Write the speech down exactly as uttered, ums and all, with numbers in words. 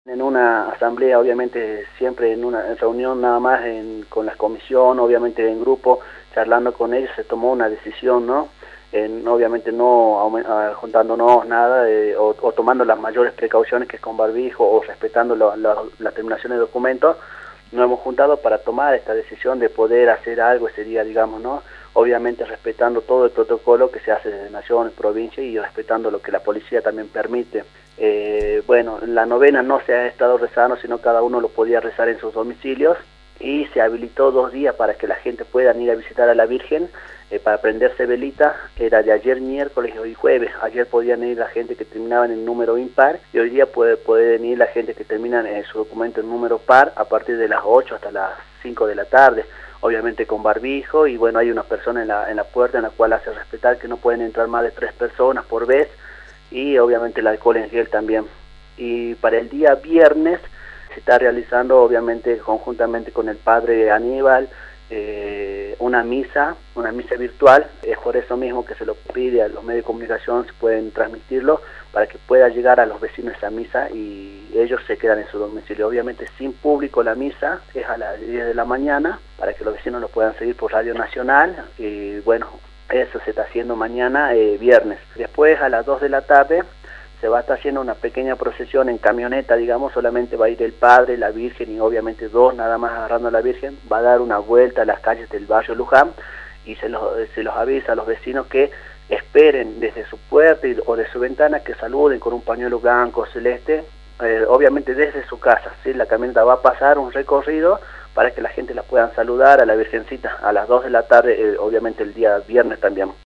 En una asamblea, obviamente, siempre en una reunión nada más en, con la comisión, obviamente en grupo, charlando con ellos, se tomó una decisión, ¿no? En, obviamente no uh, juntándonos nada eh, o, o tomando las mayores precauciones que es con barbijo o respetando lo, lo, la terminación de documentos, nos hemos juntado para tomar esta decisión de poder hacer algo ese día, digamos, ¿no? Obviamente respetando todo el protocolo que se hace desde nación, provincia y respetando lo que la policía también permite. Eh, bueno, la novena no se ha estado rezando, sino cada uno lo podía rezar en sus domicilios y se habilitó dos días para que la gente pueda ir a visitar a la Virgen eh, para prenderse velita. Era de ayer miércoles y hoy jueves. Ayer podían ir la gente que terminaba en el número impar y hoy día puede, pueden ir la gente que termina en su documento en número par a partir de las ocho hasta las cinco de la tarde. Obviamente con barbijo y bueno, hay una persona en la, en la puerta en la cual hace respetar que no pueden entrar más de tres personas por vez y obviamente el alcohol en gel también. Y para el día viernes se está realizando obviamente conjuntamente con el padre Aníbal eh, una misa, una misa virtual. Es por eso mismo que se lo pide a los medios de comunicación si pueden transmitirlo para que pueda llegar a los vecinos esa misa y ellos se quedan en su domicilio. Obviamente sin público la misa, es a las diez de la mañana para que los vecinos lo puedan seguir por Radio Nacional y bueno, eso se está haciendo mañana eh, viernes. Después a las dos de la tarde se va a estar haciendo una pequeña procesión en camioneta, digamos, solamente va a ir el Padre, la Virgen y obviamente dos nada más agarrando a la Virgen, va a dar una vuelta a las calles del barrio Luján y se los, se los avisa a los vecinos que esperen desde su puerta o de su ventana que saluden con un pañuelo blanco, celeste, eh, obviamente desde su casa, ¿sí? La camioneta va a pasar un recorrido para que la gente la puedan saludar a la Virgencita a las dos de la tarde, eh, obviamente el día viernes también.